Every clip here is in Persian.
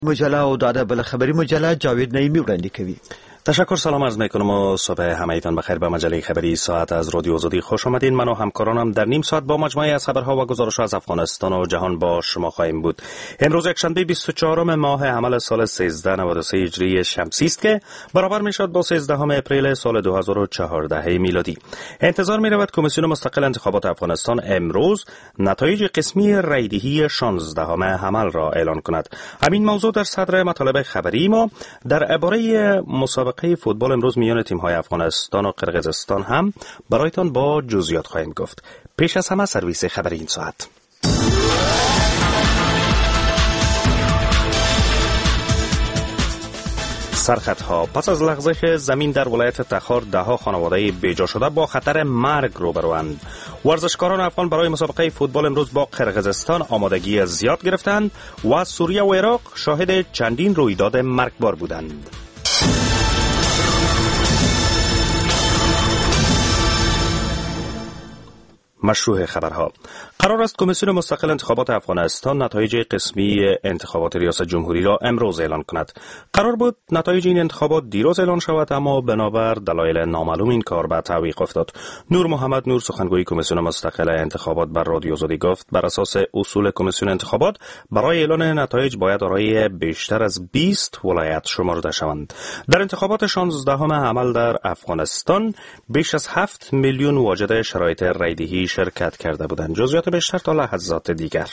مجله او د بل خبری مجله جاوید نعیمی وړاندې کوي. تشکر، سلام عرض میکنم و صبح همه‌تان بخیر. به مجله خبری ساعت از رادیو آزادی خوش آمدین. من و همکارانم در نیم ساعت با مجموعه از خبرها و گزارش‌ها از افغانستان و جهان با شما خواهیم بود. امروز یکشنبه 24 ماه حمل سال 1393 هجری شمسی است که برابر میشد با 13 اپریل سال 2014 میلادی. انتظار می‌رود کمیسیون مستقل انتخابات افغانستان امروز نتایج قسمی رایدهی 16 حمل را اعلان کند. همین موضوع در صدر مطالب خبری ما. درباره مسابقه فوتبال امروز میان تیم‌های افغانستان و قرقیزستان هم برایتان با جزئیات خواهیم گفت. پیش از همه سرویس خبری این ساعت. سرخطها: پس از لغزش زمین در ولایت تخار 10 خانواده بیجا شده با خطر مرگ روبروند. ورزشکاران افغان برای مسابقه فوتبال امروز با قرقیزستان آمادگی زیاد گرفتند و سوریه و عراق شاهد چندین رویداد مرگبار بودند. مشروع خبرها: قرار است کمیسیون مستقل انتخابات افغانستان نتایج قسمی انتخابات ریاست جمهوری را امروز اعلان کند. قرار بود نتایج این انتخابات دیروز اعلان شود، اما بنابر دلایل نامعلوم این کار به تعویق افتاد. نور محمد نور، سخنگوی کمیسیون مستقل انتخابات، بر رادیو آزادی گفت بر اساس اصول کمیسیون انتخابات برای اعلان نتایج باید دارای بیشتر از 20 ولایت شمرده شوند. در انتخابات 16 حمل در افغانستان بیش از 7 میلیون واجد شرایط رایدهی شرکت کرده بودند. جزئیات بیشتر تا لحظات دیگر.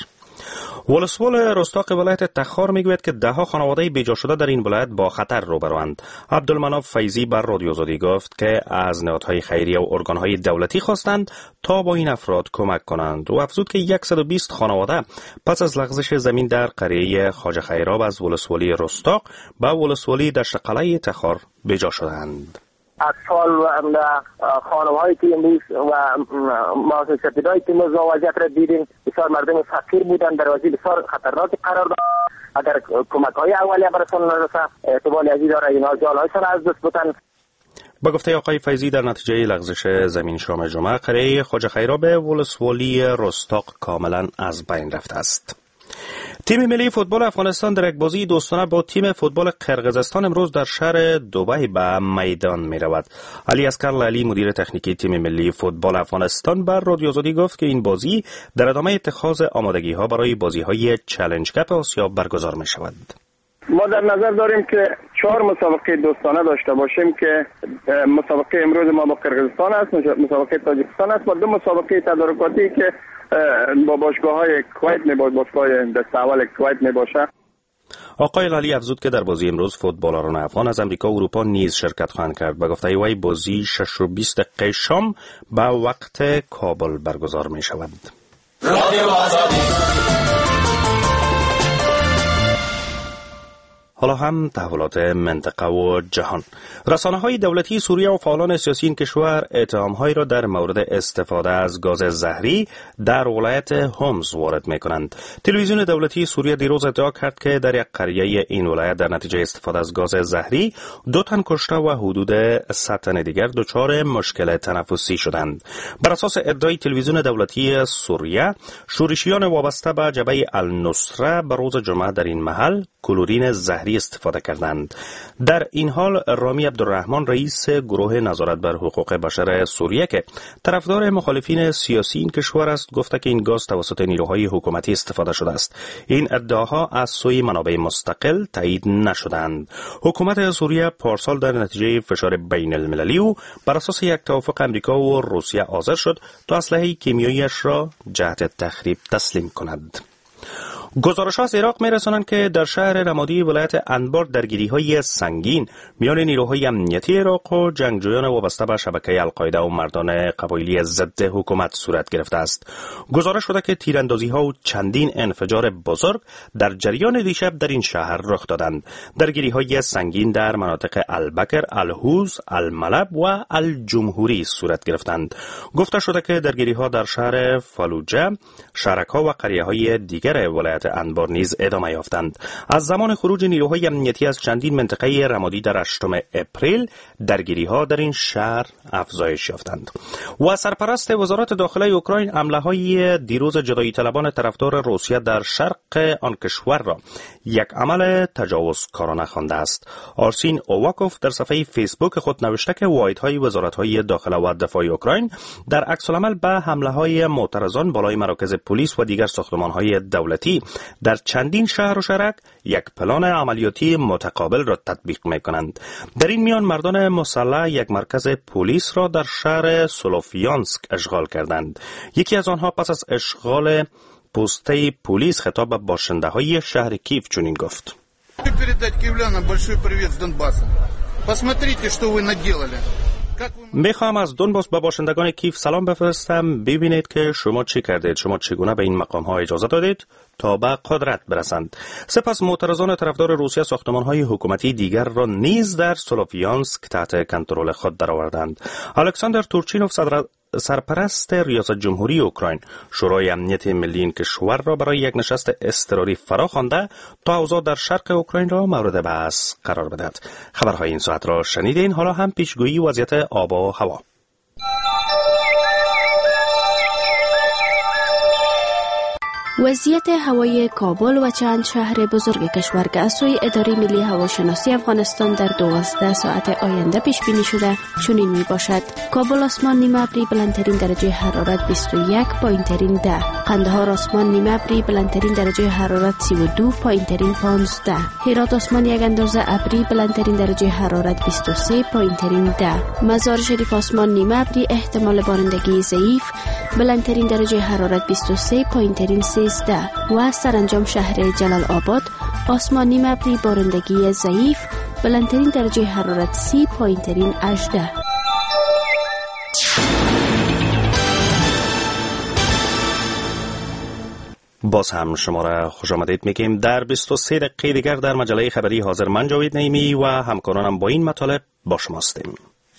ولسوال رستاق ولایت تخار میگوید که 10 خانواده بیجا شده در این ولایت با خطر روبروند. عبدالمناف فیضی بر رادیو آزادی گفت که از نهادهای خیریه و ارگانهای دولتی خواستند تا با این افراد کمک کنند و افزود که 120 خانواده پس از لغزش زمین در قریه خواجه خیراب از ولسوالی رستاق به ولسوالی دشت قلعه تخار بیجا شدند. اطفال و خانم‌هایی که امروز و مؤسسات ابتدایی که مزاوجت را دیدیم بسیار مردم فقیر بودند، در وضعیت بسیار خطرناک قرار دارند. اگر کمک‌های اولیه برسان نرسه احتمال ازی داره اینا جان‌هایشان از دست بدن. با گفته آقای فیضی در نتیجه لغزش زمین شام جمعه قریه خواجه خیراب ولسوالی رستاق کاملا از بین رفته است. تیم ملی فوتبال افغانستان در یک بازی دوستانه با تیم فوتبال قرقیزستان امروز در شهر دبی به میدان می رود. علی اصغر لالی، مدیر تکنیکی تیم ملی فوتبال افغانستان، بر رادیو آزادی گفت که این بازی در ادامه اتخاذ آمادگی ها برای بازی های چالش کپ آسیا برگزار می شود. ما در نظر داریم که 4 مسابقه دوستانه داشته باشیم که مسابقه امروز ما با قرقیزستان است، مسابقه تاجیکستان است و 2 مسابقه تدارکاتی که با باشگاه‌های کویت میباشه، باشگاه دست اول کویت میباشه. آقای لالی افزود که در بازی امروز فوتبالران افغان از امریکا و اروپا نیز شرکت خواهند کرد. به گفته وی بازی 6:20 شام به وقت کابل برگزار می شود. حالا هم تحولات منطقه و جهان. رسانه‌های دولتی سوریه و فعالان سیاسی این کشور اتهام‌هایی را در مورد استفاده از گاز زهری در ولایت هومز وارد می‌کنند. تلویزیون دولتی سوریه دیروز ادعا کرد که در یک قریه این ولایت در نتیجه استفاده از گاز زهری 2 تن کشته و حدود 100 تن دیگر دچار مشکل تنفسی شدند. بر اساس ادعای تلویزیون دولتی سوریه، شورشیان وابسته به جبهه النصره به روز جمعه در این محل کلورین زهری استفاده کردند. در این حال رامی عبدالرحمن، رئیس گروه نظارت بر حقوق بشر سوریه که طرفدار مخالفین سیاسی این کشور است، گفته که این گاز توسط نیروهای حکومتی استفاده شده است. این ادعاها از سوی منابع مستقل تایید نشدند. حکومت سوریه پارسال در نتیجه فشار بین المللی و بر اساس یک توافق امریکا و روسیه حاضر شد تا اسلحه کیمیایی‌اش را جهت تخریب تسلیم کند. گزارش‌ها از عراق می‌رسانند که در شهر رمادی ولایت انبار درگیری‌های سنگین میان نیروهای امنیتی عراق و جنگجویان وابسته به شبکه القاعده و مردان قبایلی ضد حکومت صورت گرفته است. گزارش شده که تیراندازی‌ها و چندین انفجار بزرگ در جریان دیشب در این شهر رخ دادند. درگیری‌های سنگین در مناطق البکر، الهوز، الملب و الجمهوری صورت گرفتند. گفته شده که درگیری‌ها در شهر فالوجه، شهرک‌ها و قریه‌های دیگر ولایت انبار نیز ادامه یافتند. از زمان خروج نیروهای امنیتی از چندین منطقه رمادی در 8 اپریل درگیری‌ها در این شهر افزایش یافتند. و سرپرست وزارت داخله اوکراین حمله‌های دیروز جدایی طلبان طرفدار روسیه در شرق آن کشور را یک عمل تجاوزکارانه خوانده است. آرسین اوواکوف در صفحه فیسبوک خود نوشته که واحدهای وزارت‌های داخله و دفاع اوکراین در عکس‌العمل به حمله‌های معترضان بالای مراکز پلیس و دیگر ساختمان‌های دولتی در چندین شهر و شهرک یک پلان عملیاتی متقابل را تطبیق می‌کنند. در این میان مردان مسلح یک مرکز پلیس را در شهر سولوفیانسک اشغال کردند. یکی از آنها پس از اشغال پسته پلیس خطاب به باشنده‌های شهر کیف چنین گفت: میخوام از دونباس به باشندگان کیف سلام بفرستم. ببینید که شما چی کردید، شما چگونه به این مقام ها اجازه دادید تا به قدرت برسند. سپس معترضان طرفدار روسیه ساختمان های حکومتی دیگر را نیز در سولوفیانسک تحت کنترل خود درآوردند. الکساندر تورچینوف سرپرست ریاست جمهوری اوکراین شورای امنیت ملی این کشور را برای یک نشست اضطراری فرا خوانده تا اوضاع در شرق اوکراین را مورد بحث قرار بدهد. خبرهای این ساعت را شنیدین. حالا هم پیشگویی وضعیت آب و هوا. وضعیت هوای کابل و چند شهر بزرگ کشور که از سوی اداره ملی هواشناسی افغانستان در 12 ساعت آینده پیش بینی شده چنین می باشد: کابل آسمان نیمه ابری بلندترین درجه حرارت 21، پایینترین 10. قندهار آسمان نیمه ابری بلندترین درجه حرارت 32، پایینترین 15. هرات آسمان یک اندازه ابری بلندترین درجه حرارت 23، پایینترین 10. مزار شریف آسمان نیمه ابری احتمال بارندگی ضعیف بلندترین درجه حرارت 23، پایینترین 13. و سرانجام شهر جلال آباد آسمان نیمه ابری بارندگی ضعیف بلندترین درجه حرارت 30، پایینترین 18. باز هم شما را خوش آمدید میگیم. در 23 دقیقه دیگر در مجله خبری حاضر من جاوید نعیمی و همکارانم با این مطالب با شما هستیم.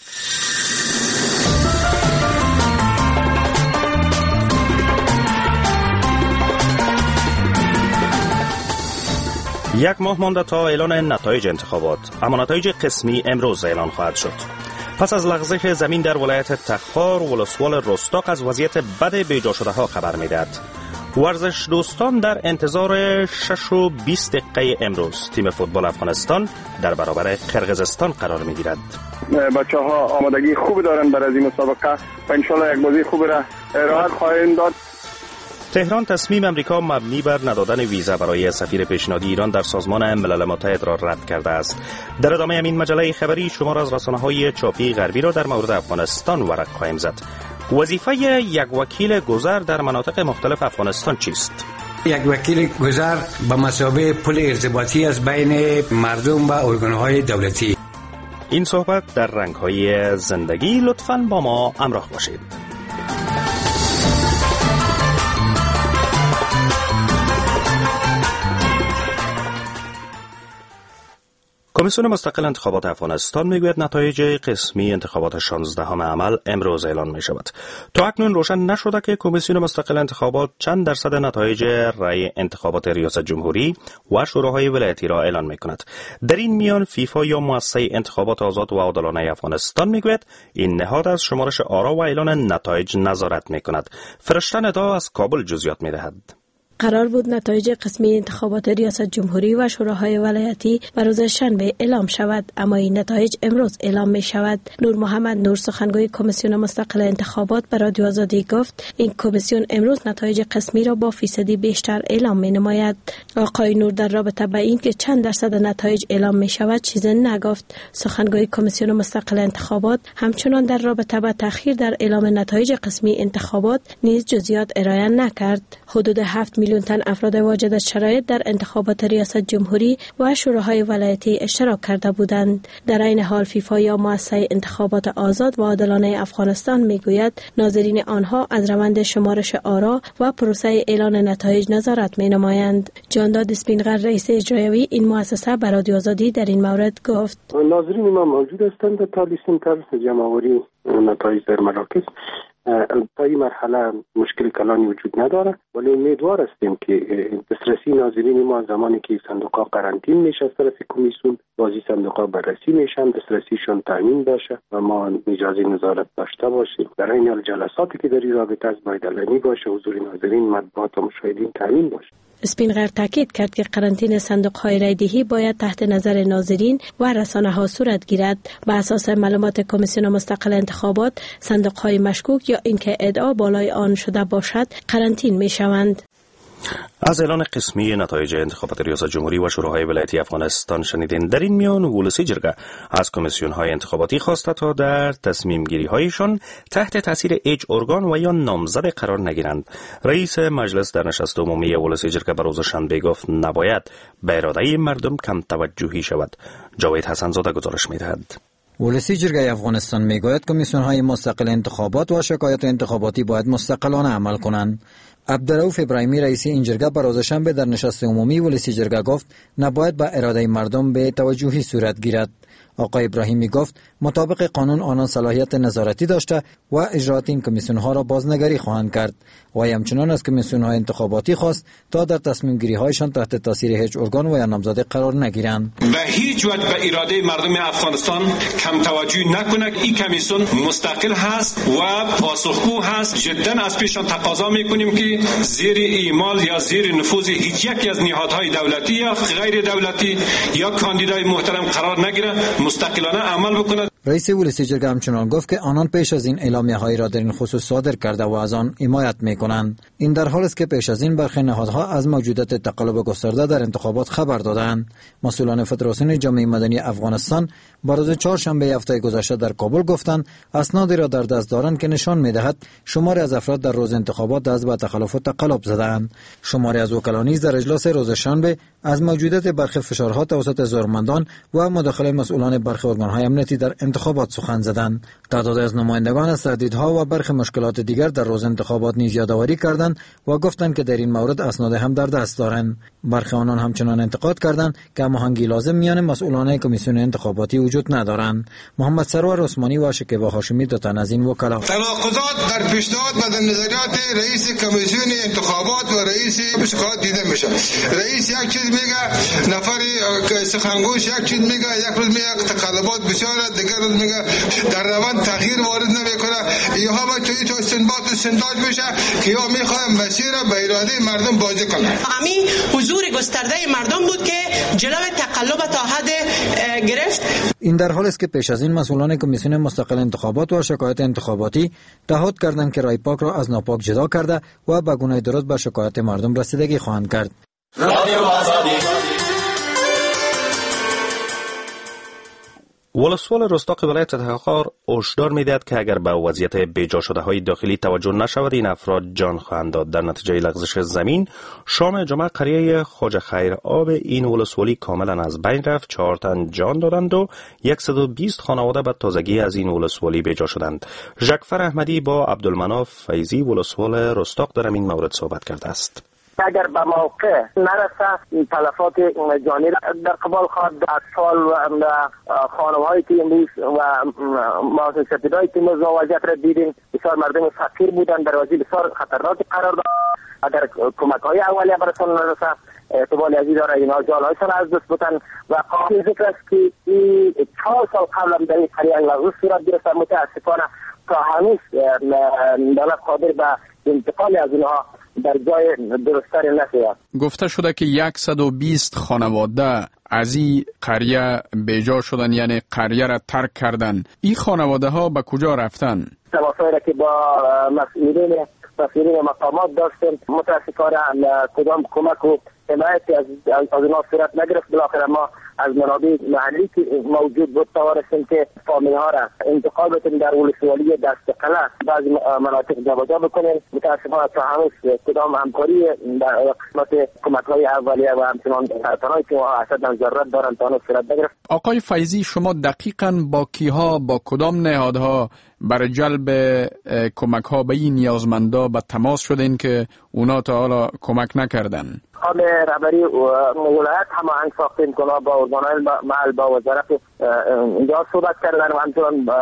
یک ماه مانده تا اعلان نتایج انتخابات، اما نتایج قسمی امروز اعلان خواهد شد. پس از لغزش زمین در ولایت تخار، ولسوال رستاق از وضعیت بد بیجا شده ها خبر میدهد. ورزش دوستان در انتظار 6:20 امروز تیم فوتبال افغانستان در برابر قرقیزستان قرار میگیرد. بچه‌ها آمادگی خوبی دارن برای این مسابقه و ان شاءالله یک بازی خوبی را ارائه خواهیم داد. تهران تصمیم امریکا مبنی بر ندادن ویزا برای سفیر پیشنهادی ایران در سازمان ملل متحد را رد کرده است. در ادامه این مجله خبری شما را از رسانه‌های چاپی غربی را در مورد افغانستان ورق خواهیم زد. وظیفه یک وکیل گذر در مناطق مختلف افغانستان چیست؟ یک وکیل گذر به مثابه پل ارتباطی از بین مردم و ارگان‌های دولتی. این صحبت در رنگ‌های زندگی. لطفاً با ما همراه باشید. کمیسیون مستقل انتخابات افغانستان میگوید نتایج قسمی انتخابات 16 عمل امروز اعلان می شود. تا اکنون روشن نشده که کمیسیون مستقل انتخابات چند درصد نتایج رأی انتخابات ریاست جمهوری و شوراهای ولایتی را اعلان می کند. در این میان فیفا یا مؤسسه انتخابات آزاد و عادلانه افغانستان میگوید این نهاد از شمارش آرا و اعلان نتایج نظارت می کند. فرشته ندا از کابل جزئیات می دهد. قرار بود نتایج قسمی انتخابات ریاست جمهوری و شوراهای ولایتی به روز شنبه اعلام شود، اما این نتایج امروز اعلام می شود. نور محمد نور سخنگوی کمیسیون مستقل انتخابات به رادیو آزادی گفت این کمیسیون امروز نتایج قسمی را با فیصدی بیشتر اعلام می نماید. آقای نور در رابطه با این که چند درصد نتایج اعلام می شود چیزی نگفت. سخنگوی کمیسیون مستقل انتخابات همچنان در رابطه با تأخیر در اعلام نتایج قسمی انتخابات نیز جزئیات ارائه نکرد. حدود 7 میلیون تن افراد واجد از شرایط در انتخابات ریاست جمهوری و شوراهای ولایتی اشتراک کرده بودند. در این حال فیفا یا مؤسسه انتخابات آزاد و عادلانه افغانستان میگوید ناظرین آنها از روند شمارش آرا و پروسه اعلان نتایج نظارت می نمایند. جانداد اسپینغر رئیس اجرایی این مؤسسه به رادیو آزادی در این مورد گفت ناظرین ما موجود هستند تا لیستم جمع‌آوری نتایج در مراکز تا این مرحله مشکل کلانی وجود نداره، ولی امیدوار هستیم که دسترسی ناظرین ما زمانی که صندوق‌ها قرنطین میشه از طرف کمیسیون، بازی صندوق‌ها بررسی میشن، دسترسیشون تامین بشه و ما اجازه نظارت داشته باشیم. در این حال جلساتی که در این رابطه است باید علنی باشه، حضور ناظرین، مطبوعات و مشاهدین تامین باشه. اسپینغر تاکید کرد که قرنطینه صندوق‌های رایدهی باید تحت نظر ناظرین و رسانه‌ها صورت گیرد. بر اساس معلومات کمیسیون مستقل انتخابات، صندوق‌های مشکوک یا اینکه ادعا بالای آن شده باشد قرنطین می‌شوند. از اعلان قسمی نتایج انتخابات ریاست جمهوری و شوراهای ولایتی افغانستان شنیدین. در این میان ولسی جرگه از کمیسیون‌های انتخاباتی خواسته تا در تصمیم گیری هایشان تحت تاثیر هیچ ارگان و یا نامزد قرار نگیرند. رئیس مجلس در نشست عمومی ولسی جرگه بر روز شنبه گفت نباید به اراده مردم کم توجهی شود. جاوید حسن زاده گزارش می‌دهد. ولسی جرگه افغانستان میگوید کمیسیون‌های مستقل انتخابات و شکایات انتخاباتی باید مستقلانه عمل کنند. عبدالرؤوف ابراهیمی رئیس این جرگه بر روز شنبه در نشست عمومی ولسی جرگه گفت نباید به اراده مردم به توجهی صورت گیرد. آقای ابراهیمی گفت مطابق قانون آنان صلاحیت نظارتی داشته و اجرات این کمیسیون ها را بازنگری خواهند کرد و همچنان از کمیسیون های انتخاباتی خواست تا در تصمیم گیری هایشان تحت تاثیر هیچ ارگان و یا نامزد قرار نگیرند. به هیچ وجه به اراده مردم افغانستان کم توجهی نکنند. این کمیسیون مستقل هست و پاسخگو هست. جدا از پیشان تقاضا میکنیم که زیر اعمال یا زیر نفوذ هیچ یکی از نهادهای دولتی یا غیر دولتی یا کاندیدای محترم قرار نگیره، مستقلانه عمل بکنند. رئیس ولسی جرگه همچنان گفت که آنان پیش از این اعلامیه هایی را در این خصوص صادر کرده و از آن حمایت میکنند. این در حالی است که پیش از این برخی نهادها از موجودیت تقلب گسترده در انتخابات خبر دادند. مسئولان فدراسیون جامعه مدنی افغانستان بر روز چهارشنبه هفته گذشته در کابل گفتند اسنادی را در دست دارند که نشان میدهد شماری از افراد در روز انتخابات دست به تخلف و تقلب زدند. شماری از وکلا نیز در اجلاس روز شنبه از موجودیت برخی فشارها توسط زورمندان و مداخله مسئولان برخی ارگان‌های امنیتی در انتخابات سخن زدند. تعداد از نمایندگان از تهدیدها و برخی مشکلات دیگر در روز انتخابات نیز یادآوری کردند و گفتند که در این مورد اسناد هم در دست دارند. برخی آنان همچنان انتقاد کردند که هماهنگی لازم میان مسئولان کمیسیون انتخاباتی وجود ندارند. محمد سرور عثمانی و شکیبا هاشمی دو تن از این وکلا تناقضات در پیشنهاد و در نظریات رئیس کمیسیون انتخابات و رئیس شکایات دیده میشه. رئیس یک چیز میگه، نفر سخنگوش یک چیز میگه، یک روز میگه تقلبات بسیاره، دیگر روز میگه در روند تغییر وارد نمیکنه. اینها با تو استنباط میشه که یا میخواد مسیر به اراده مردم بازی کنه. همین حضور گسترده مردم بود که جلوی تقلب تا حد گرفت. این در حالی است که پیش از این مسئولان کمیسیون مستقل انتخابات و شکایات انتخاباتی تعهد کردند که رای پاک را از ناپاک جدا کرده و به گونه درست به شکایات مردم رسیدگی خواهند کرد. ولسوال رستاق ولایت تخار هشدار می‌دهد که اگر به وضعیت بیجا شده های داخلی توجه نشود این افراد جان خواهند داد. در نتیجه لغزش زمین شام جمعه قریه خواجه خیر آب این ولسوالی کاملا از بین رفت. 4 تن جان دادند و 120 خانواده به تازگی از این ولسوالی بیجا شدند. ژکفر احمدی با عبدالمناف فیضی ولسوال رستاق در این مورد صحبت کرده است. اگر به موقع نرسه تلفات جانی در قبال خواهد. اطفال و خانم‌هایی که امروز و مؤسسات‌های که وضعیت را دیدیم بسیار مردم فقیر بودند، در وضعیت بسیار خطرناک قرار دارند. اگر کمک‌های اولیه برسان نرسه احتمال ازی داره اینا جان‌هایشان از دست بودن و قابل ذکر است که این 4 سال قبل هم در این قریه لغزش صورت گرفت. متاسفانه تا هنوز دولت قادر به انتقال از اینها در جای درست‌تر نشده. گفته شده که 120 خانواده از این قریه بیجا شدن، یعنی قریه را ترک کردن. این خانواده ها به کجا رفتن؟ تماسایی را که با مسئولین مقامات داشتیم متاسفانه کدام کمک و حمایتی از اینها صورت نگرفت. بالاخره ما از منابع محلی که موجود بود توانستیم که فامیل ها را انتقال بدیم در ولسوالی دست قلعه بعضی مناطق جابجا بکنیم. متاسفانه تا هنوز کدام همکاری در قسمت کمک های اولیه و همچنان تنهایی که اصلا ضرورت دارند تا هنوز صورت نگرفت. آقای فیضی، شما دقیقاً با کیها، با کدام نهادها برای جلب کمک ها به این نیازمندا به تماس شدین که اونا تا حالا کمک نکردن؟ حال رهبری ولایت هماهنگ ساختیم که با ارگان‌های محل با وزارت اینجا صحبت کردن و همچنان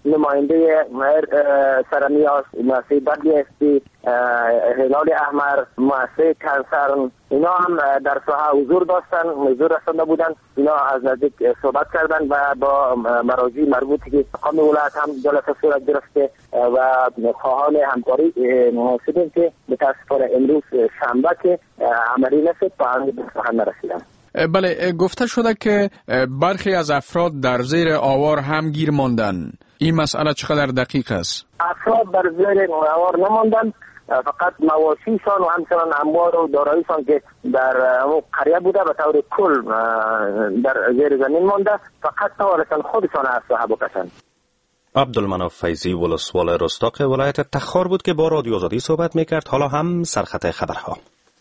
نماینده سرمیاس، مؤسسه WFP، هلال احمر، مؤسسه کنسرن، اینا هم در ساحه حضور رسانده بودن. اینا از نزدیک صحبت کردن و با مراجع مربوطی که مقام ولایت هم جلسه صورت گرفته و خواهان همکاری شدیم که متاسفانه امروز شنبه که عملی نشد تا همین به سخن نرسیدن. بله، گفته شده که برخی از افراد در زیر آوار هم گیر ماندن. این مسئله چقدر دقیق است؟ افراد در زیر آوار نماندن، فقط مواشیشان و همچنان اموال و داراییشان که در قریه بوده به طور کل در زیر زمین مانده، فقط توانستند خودشان از ساحه بکشند. عبدالمناف فیضی، ولسوال رستاق ولایت تخار بود که با رادیو آزادی صحبت میکرد. حالا هم سرخط خبرها.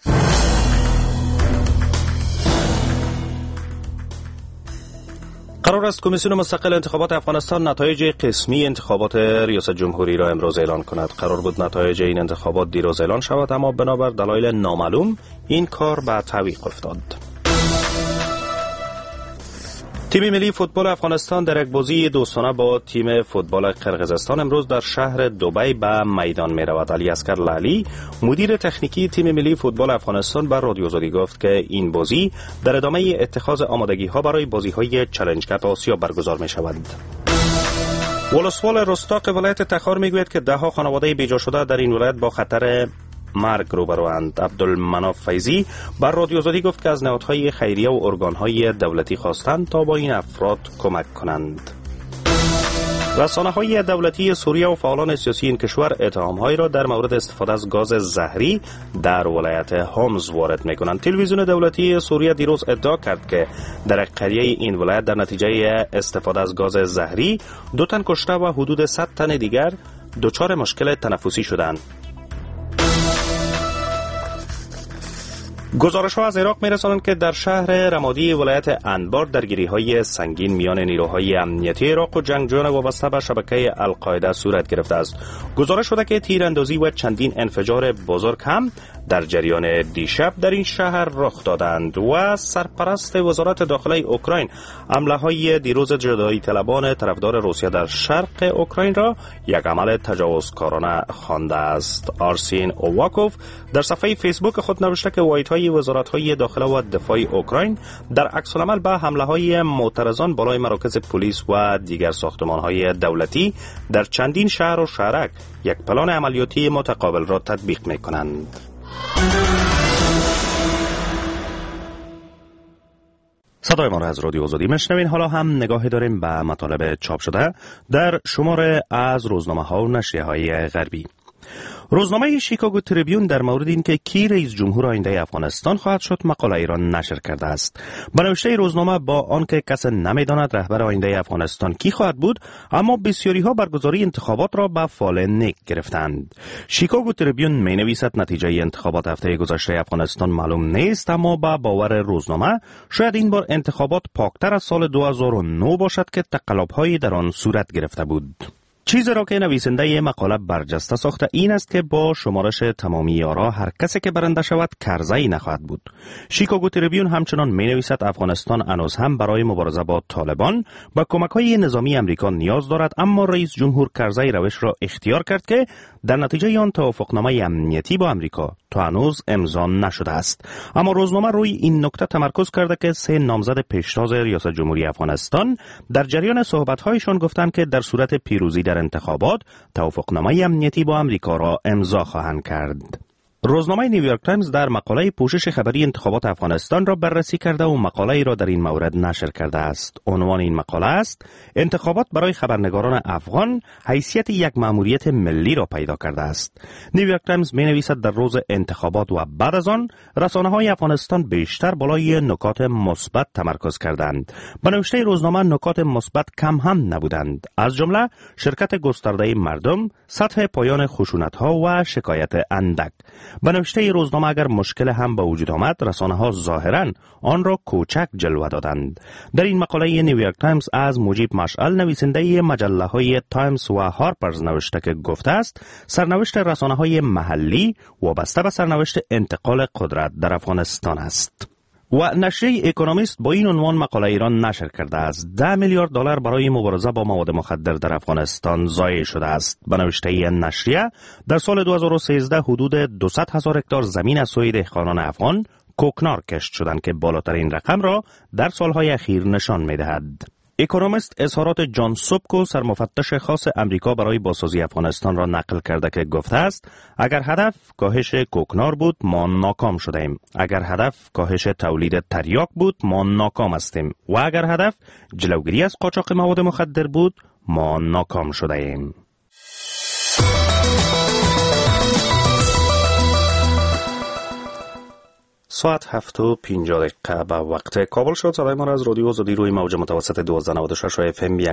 قرار است کمیسیون مستقل انتخابات افغانستان نتایج قسمی انتخابات ریاست جمهوری را امروز اعلان کند. قرار بود نتایج این انتخابات دیروز اعلان شود، اما بنابر دلایل نامعلوم این کار به تعویق افتاد. تیم ملی فوتبال افغانستان در یک بازی دوستانه با تیم فوتبال قرقیزستان امروز در شهر دبی به میدان می رود. علی اصغر لالی، مدیر تکنیکی تیم ملی فوتبال افغانستان، بر رادیو آزادی گفت که این بازی در ادامه اتخاذ آمادگی ها برای بازی های چالش کپ آسیا برگزار می شود. ولسوال رستاق ولایت تخار می گوید که ده ها خانواده بیجا شده در این ولایت با خطر مرگ روبروند. عبدالمناف فیضی بر رادیو آزادی گفت که از نهادهای خیریه و ارگانهای دولتی خواستند تا با این افراد کمک کنند. رسانه‌های دولتی سوریه و فعالان سیاسی این کشور اتهام‌هایی را در مورد استفاده از گاز زهری در ولایت هومز وارد می‌کنند. تلویزیون دولتی سوریه دیروز ادعا کرد که در قریه این ولایت در نتیجه استفاده از گاز زهری 2 تن کشته و حدود 100 تن دیگر دچار مشکل تنفسی شدند. گزارش‌ها از عراق می‌رسانند که در شهر رمادی ولایت انبار درگیری‌های سنگین میان نیروهای امنیتی عراق و جنگجویان وابسته به شبکه القاعده صورت گرفته است. گزارش شده که تیراندازی و چندین انفجار بزرگ هم در جریان دیشب در این شهر رخ دادند و سرپرست وزارت داخله اوکراین حمله‌های دیروز جدایی طلبان طرفدار روسیه در شرق اوکراین را یک عمل تجاوزکارانه خوانده است. آرسین اوواکوف در صفحه فیسبوک خود نوشته که واحدهای وزارت‌های داخله و دفاع اوکراین در عکس‌العمل به حمله‌های معترضان بالای مراکز پلیس و دیگر ساختمان‌های دولتی در چندین شهر و شهرک یک پلان عملیاتی متقابل را تطبیق می‌کنند. صدای ما را از رادیو آزادی میشنوین. حالا هم نگاهی داریم به مطالب چاپ شده در شماره از روزنامه‌ها و نشریه‌های غربی. روزنامه شیکاگو تریبیون در مورد اینکه کی رئیس جمهور آینده افغانستان خواهد شد مقاله ایران نشر کرده است. به نوشته روزنامه با آنکه کس نمیداند رهبر آینده افغانستان کی خواهد بود، اما بسیاری ها برگزاری انتخابات را به فال نیک گرفتند. شیکاگو تریبیون می نویسد نتیجه انتخابات هفته گذشته افغانستان معلوم نیست، اما با باور روزنامه شاید این بار انتخابات پاکتر از سال 2009 باشد که تقلب‌هایی در آن صورت گرفته بود. چیزی را که نویسنده مقاله برجسته ساخته این است که با شمارش تمامی آرا هر کسی که برنده شود کرزی نخواهد بود. شیکاگو تریبیون همچنان می نویسد افغانستان هنوز هم برای مبارزه با طالبان با کمک‌های نظامی امریکا نیاز دارد، اما رئیس جمهور کرزی روش را اختیار کرد که در نتیجه آن توافقنامه امنیتی با امریکا تا هنوز امضا نشده است. اما روزنامه روی این نکته تمرکز کرده که 3 نامزد پیشتاز ریاست جمهوری افغانستان در جریان صحبت‌هایشان گفتند که در صورت پیروزی در انتخابات توافقنامه امنیتی با امریکا را امضا خواهند کرد. روزنامه نیویورک تایمز در مقاله پوشش خبری انتخابات افغانستان را بررسی کرده و مقاله را در این مورد نشر کرده است. عنوان این مقاله است: انتخابات برای خبرنگاران افغان حیثیت یک مأموریت ملی را پیدا کرده است. نیویورک تایمز می‌نویسد در روز انتخابات و بعد از آن رسانه‌های افغانستان بیشتر بالای نکات مثبت تمرکز کردند. به نوشته روزنامه نکات مثبت کم هم نبودند، از جمله شرکت گسترده مردم، سطح پایان خشونت‌ها و شکایت اندک. به نوشته روزنامه اگر مشکل هم به وجود آمد، رسانه‌ها ظاهراً آن را کوچک جلوه دادند. در این مقاله نیویورک تایمز از مجیب مشعل نویسنده مجله‌های تایمز و هارپرز نوشته که گفته است سرنوشت رسانه‌های محلی وابسته به سرنوشت انتقال قدرت در افغانستان است. و نشریه اکونومیست با این عنوان مقاله ایران نشر کرده است: 10 میلیارد دلار برای مبارزه با مواد مخدر در افغانستان ضایع شده است. به نوشته این نشریه در سال 2013 حدود 200,000 هکتار زمین از سوی دهقانان افغان کوکنار کشت شدند که بالاترین رقم را در سالهای اخیر نشان می‌دهد. اکونومیست اظهارات جان سوبکو، سرمفتش خاص امریکا برای بازسازی افغانستان را نقل کرده که گفته است: اگر هدف کاهش کوکنار بود ما ناکام شدیم، اگر هدف کاهش تولید تریاک بود ما ناکام هستیم و اگر هدف جلوگیری از قاچاق مواد مخدر بود ما ناکام شدیم. ساعت 7:50 به وقت کابل شد. صدای ما را از رادیو آزادی روی موج متوسط 1296 FM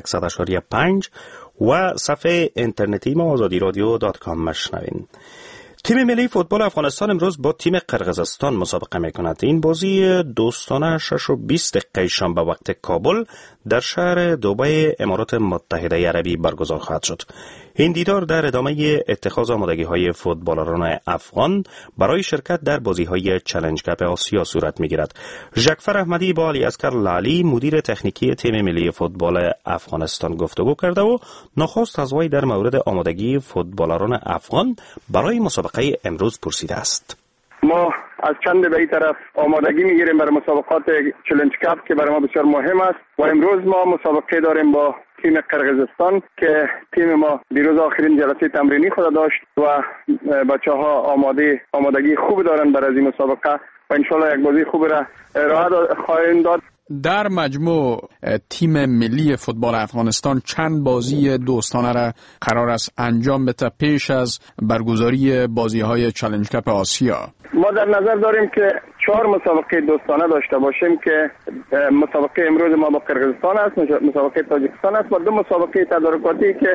100.5 و صفحه اینترنتی ما azadiradyo.com مشنوین. تیم ملی فوتبال افغانستان امروز با تیم قرقیزستان مسابقه میکند. این بازی دوستانه 6:20 شنبه وقت کابل در شهر دبی امارات متحده عربی برگزار خواهد شد. این دیدار در ادامه اتخاذ آمادگی‌های فوتبالران افغان برای شرکت در بازی‌های چالش کاپ آسیا صورت می‌گیرد. ژکفر احمدی با علیاصغر لالی مدیر تکنیکی تیم ملی فوتبال افغانستان گفتگو کرده و نخست از وی در مورد آمادگی فوتبالران افغان برای مسابقه امروز پرسیده است. ما از چند به این طرف آمادگی میگیریم برای مسابقات چالش کاپ که برای ما بسیار مهم است و امروز ما مسابقه داریم با تیم قرقیزستان که تیم ما دیروز آخرین جلسه تمرینی خود داشت و بچه‌ها آمادگی خوب دارن برای این مسابقه و ان شاءالله یک بازی خوب را ارائه خواهیم داد. در مجموع تیم ملی فوتبال افغانستان چند بازی دوستانه را قرار است انجام بده پیش از برگزاری بازی‌های چالش کاپ آسیا؟ ما در نظر داریم که 4 مسابقه دوستانه داشته باشیم که مسابقه امروز ما با قرقیزستان است، مسابقه تاجیکستان است و 2 مسابقه تدارکاتی که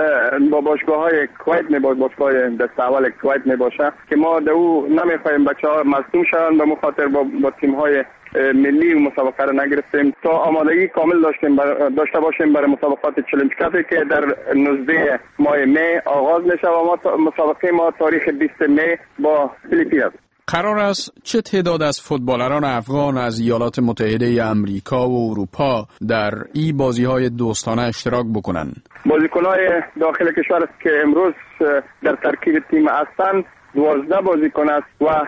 با باشگاه‌های کویت باشگاه دسته اول کویت میباشه که ما در او نمیخوایم بچه‌ها مصدوم شوند به مخاطر با تیم‌های ملی مسابقه را نگرفتیم تا آمادگی کامل داشته باشیم برای مسابقات چالش کاپ که در 19 ماه می آغاز میشه و مسابقه ما تاریخ 20 می با فیلیپین است. قرار است چه تعداد از فوتبالران افغان از ایالات متحده امریکا و اروپا در این بازی‌های دوستانه اشتراک بکنند؟ بازیکن‌های داخل کشور است که امروز در ترکیب تیم هستند 12 بازیکن است و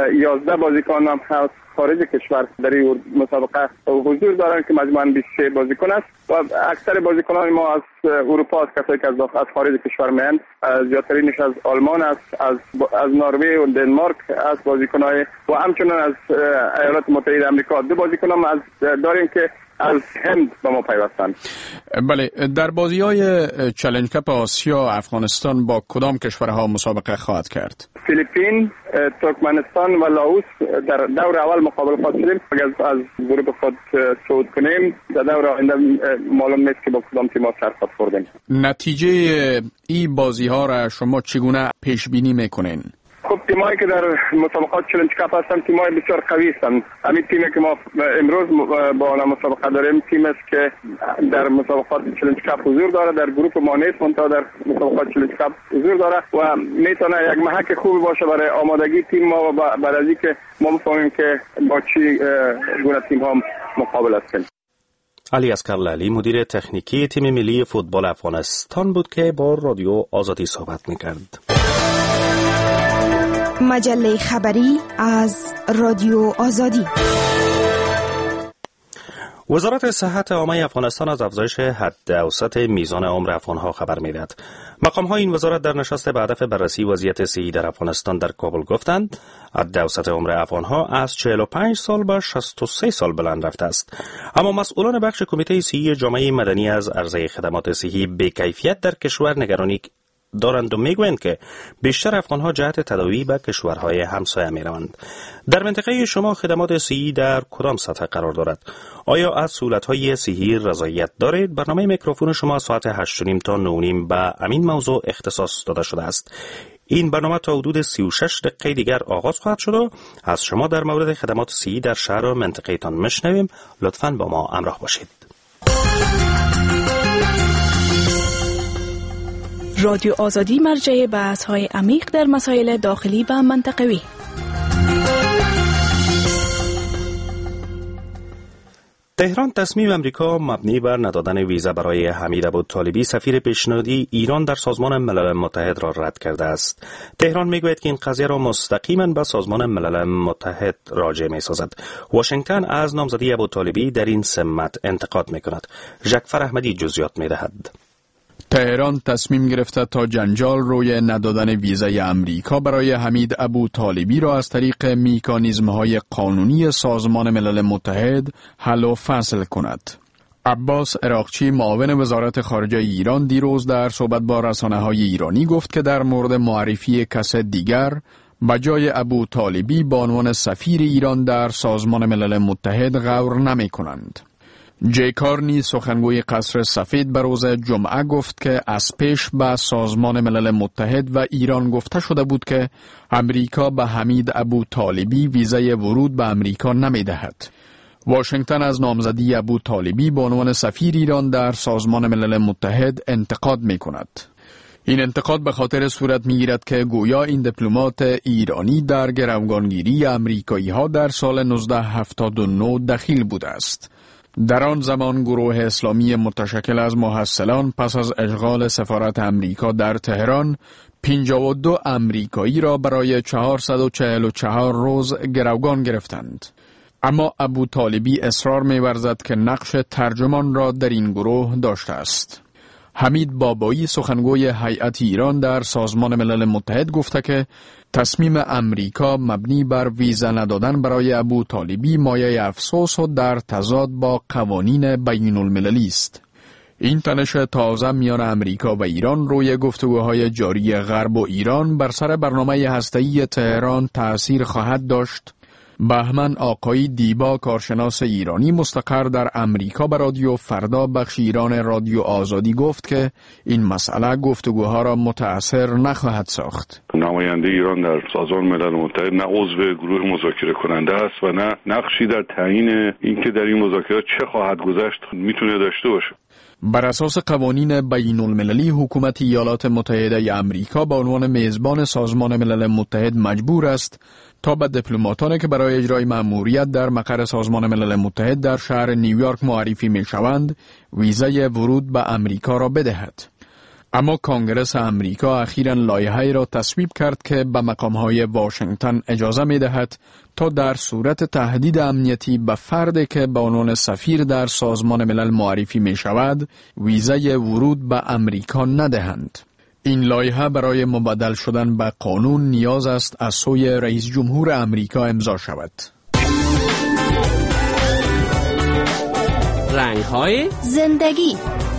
11 بازیکن هم هست خارج کشور در این مسابقه حضور دارند که مجموعاً 23 بازیکن است و اکثر بازیکنان ما از اروپا است، کسایی که از خارج کشور میان، زیادترینش از آلمان است، از نروژ و دنمارک است بازیکنای و همچنین از ایالات متحده آمریکا 2 بازیکن هم از داریم که از هند به ما پیوستند. بله، در بازی‌های چالش کاپ آسیا افغانستان با کدام کشورها مسابقه خواهد کرد؟ فیلیپین، ترکمنستان و لاوس در دور اول مقابل خواهد شدیم. اگر از گروه خود صعود کنیم در دور آینده معلوم نیست که با کدام تیم سر خواهد خوردیم. نتیجه این بازی‌ها را شما چگونه پیش بینی می‌کنین؟ خب تیمایی که در مسابقات چالش کاپ هستند تیمای بسیار قوی هستند. همین تیمی که ما امروز با آن مسابقه داریم تیم است که در مسابقات چالش کاپ حضور داره، در گروه ما نیست منتها در مسابقات چالش کاپ حضور داره و میتونه یک محک خوبی باشه برای آمادگی تیم ما و برای اینکه ما بفهمیم که با چی گونه تیم ها مقابل هستیم. علیاصغر لالی مدیر تکنیکی تیم ملی فوتبال افغانستان بود که با رادیو آزادی صحبت می‌کرد. مجله خبری از رادیو آزادی. وزارت صحت عامه افغانستان از افزایش حد اوسط میزان عمر افغانها خبر می‌دهد. مقام‌های این وزارت در نشست به هدف بررسی وضعیت صحی در افغانستان در کابل گفتند حد اوسط عمر افغانها از 45 سال به 63 سال بلند رفته است. اما مسئولان بخش کمیته صحی جامعه مدنی از عرضه خدمات صحی بی‌کیفیت در کشور نگرانی دارند و میگویند که بیشتر افغانها جهت تداوی به کشورهای همسایه میروند. در منطقه شما خدمات صحی در کدام سطح قرار دارد؟ آیا از سهولت‌های صحی رضایت دارید؟ برنامه میکروفون شما ساعت 8:30 تا 9:30 به همین موضوع اختصاص داده شده است. این برنامه تا حدود 36 دقیقه دیگر آغاز خواهد شد و از شما در مورد خدمات صحی در شهر و منطقه تان میشنویم. لطفاً با ما همراه باشید. رادیو آزادی مرجع بحث‌های عمیق در مسائل داخلی و منطقوی. تهران تصمیم امریکا مبنی بر ندادن ویزا برای حمید ابوطالبی سفیر پیشنهادی ایران در سازمان ملل متحد را رد کرده است. تهران میگوید که این قضیه را مستقیما به سازمان ملل متحد راجع می‌سازد. واشنگتن از نامزدی ابوطالبی در این سمت انتقاد می‌کند. ژکفر احمدی جزئیات می‌دهد. تهران تصمیم گرفته تا جنجال روی ندادن ویزای امریکا برای حمید ابوطالبی را از طریق میکانیزم‌های قانونی سازمان ملل متحد حل و فصل کند. عباس عراقچی معاون وزارت خارجه ایران دیروز در صحبت با رسانه‌های ایرانی گفت که در مورد معرفی کس دیگر به جای ابوطالبی به عنوان سفیر ایران در سازمان ملل متحد غور نمی‌کنند. جی کارنی سخنگوی قصر سفید به روز جمعه گفت که از پیش به سازمان ملل متحد و ایران گفته شده بود که امریکا به حمید ابوطالبی ویزای ورود به امریکا نمی دهد. واشنگتن از نامزدی ابوطالبی به عنوان سفیر ایران در سازمان ملل متحد انتقاد می کند. این انتقاد به خاطر صورت می گیرد که گویا این دیپلمات ایرانی در گروگانگیری امریکایی ها در سال 1979 دخیل بوده است. در آن زمان گروه اسلامی متشکل از محصلان پس از اشغال سفارت امریکا در تهران 52 امریکایی را برای 444 روز گروگان گرفتند. اما ابوطالبی اصرار می‌ورزد که نقش ترجمان را در این گروه داشته است. حمید بابایی سخنگوی هیئت ایران در سازمان ملل متحد گفته که تصمیم امریکا مبنی بر ویزا ندادن برای ابوطالبی مایه افسوس و در تضاد با قوانین بین المللی است. این تنش تازه میان امریکا و ایران روی گفتگوهای جاری غرب و ایران بر سر برنامه هسته‌ای تهران تأثیر خواهد داشت. بهمن آقایی دیبا کارشناس ایرانی مستقر در امریکا به رادیو فردا بخش ایران رادیو آزادی گفت که این مسئله گفتگوها را متأثر نخواهد ساخت. نماینده ایران در سازمان ملل متحد نه عضو گروه مذاکره کننده است و نه نقشی در تعیین اینکه در این مذاکرات چه خواهد گذشت میتونه داشته باشه. بر اساس قوانین بین المللی حکومت ایالات متحده امریکا به عنوان میزبان سازمان ملل متحد مجبور است تا به دیپلماتانی که برای اجرای مأموریت در مقر سازمان ملل متحد در شهر نیویورک معرفی می شوند ویزای ورود به امریکا را بدهد. اما کنگره امریکا اخیراً لایحه‌ای را تصویب کرد که به مقام‌های واشنگتن اجازه می‌دهد تا در صورت تهدید امنیتی به فردی که به عنوان سفیر در سازمان ملل معرفی می‌شود ویزای ورود به امریکا ندهند. این لایحه برای مبدل شدن به قانون نیاز است از سوی رئیس جمهور امریکا امضا شود. رنگ‌های زندگی.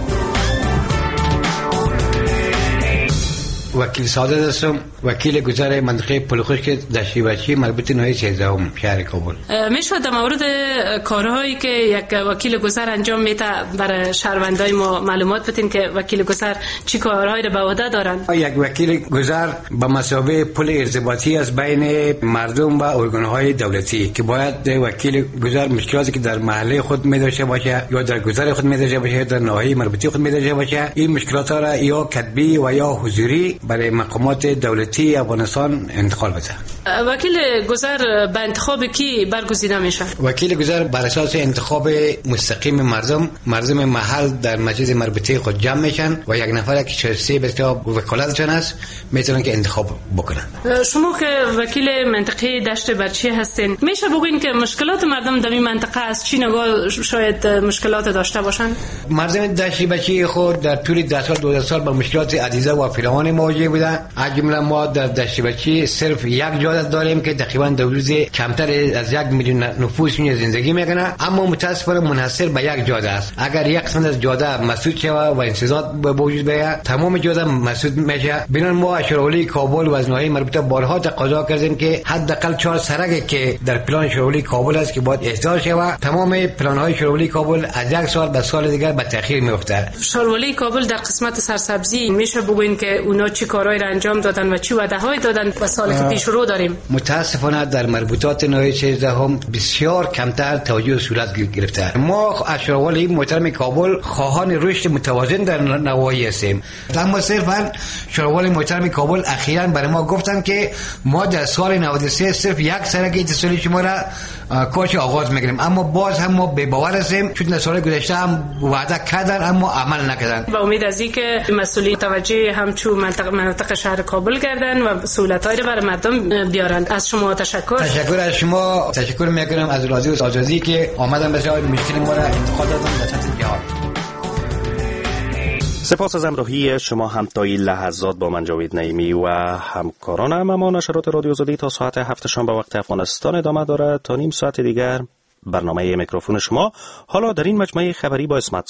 وکیل سعادت هستم، وکیل گذر منطقه پلخشک دشتی مربوط ناحیه 13 شهر کابل. میشه در مورد کارهایی که یک وکیل گذر انجام میده برای شهروندای ما معلومات بدین که وکیل گذر چی کارهایی رو به عهده دارن؟ یک وکیل گذر به مثابه پل ارتباطی از بین مردم و ارگان‌های دولتی که باید وکیل گذر مشکلاتی که در محله خود می‌داشته باشه یا در گذر خود می‌داشته باشه در ناحیه مربوطه خود می‌داشته باشه این مشکلات را یا کتبی و یا حضوری برای مقامات دولتی افغانستان انتقال بده. وکیل گذر به انتخاب کی برگزیده میشه؟ وکیل گذر بر اساس انتخاب مستقیم مردم محل در مجلس مربوطه خود جمع میشن و یک نفر که شایسته به وکالتشان است میتونن که انتخاب بکنن. شما که وکیل منطقه دشت برچی هستین میشه بگوین که مشکلات مردم در این منطقه از چی نگاه شاید مشکلات داشته باشن؟ مردم دشت برچی خود در طول 10 سال 12 سال با مشکلات عدیده و فراوان مواجه بودن. از جمله ما در دشت برچی صرف یک جاده داریم که تقریبا در روز کمتر از 1 میلیون نفوس اینجا زندگی میکنه، اما متاسفانه منحصر به یک جاده است. اگر یک قسمت از جاده مسدود شود و انسداد به وجود بیاید تمام جاده مسدود میشه. بنان ما شوراولی کابل و از ناحیه مربوطه بارها تقاضا کردیم که حداقل 4 سرک که در پلان شوراولی کابل است که باید احضار شود. تمام پلان‌های شوراولی کابل از 1 سال به سال دیگر به تأخیر میفته. شوراولی کابل در قسمت سرسبزی میشه بگوین که اونا چی کارهایی را انجام دادن و چی وعده‌های دادن و سال که پیش رو داریم؟ متاسفانه در مربوطات ناحیه 13 هم بسیار کمتر توجه صورت گرفته. ما از شوراولی محترم کابل خواهان رشد متوازن در نواحی هستیم، اما صرفا شوراولی محترم کابل اخیراً برای ما گفتن که ما در سال 93 صرف 1 سرک اتصالی شما را کارش آغاز میکنیم، اما باز هم ما به باور هستیم چون سال گذشته هم وعده کردن اما عمل نکردن. با امید از اینکه مسئولین توجه همچون مناطق شهر کابل گردن و سهولت‌هایی را برای مردم بیارن. از شما تشکر از شما تشکر میکنم، از رادیو آزادی که آمدن بسیار مشکل ما را انتقاد دادن به سطح جهان. سپاس از همراهی شما هم تا این لحظات با من جاوید نعیمی و همکارانم. اما نشرات رادیو آزادی تا ساعت 7 شام به وقت افغانستان ادامه دارد. تا نیم ساعت دیگر برنامه میکروفون شما. حالا در این مجموعه خبری با اسمت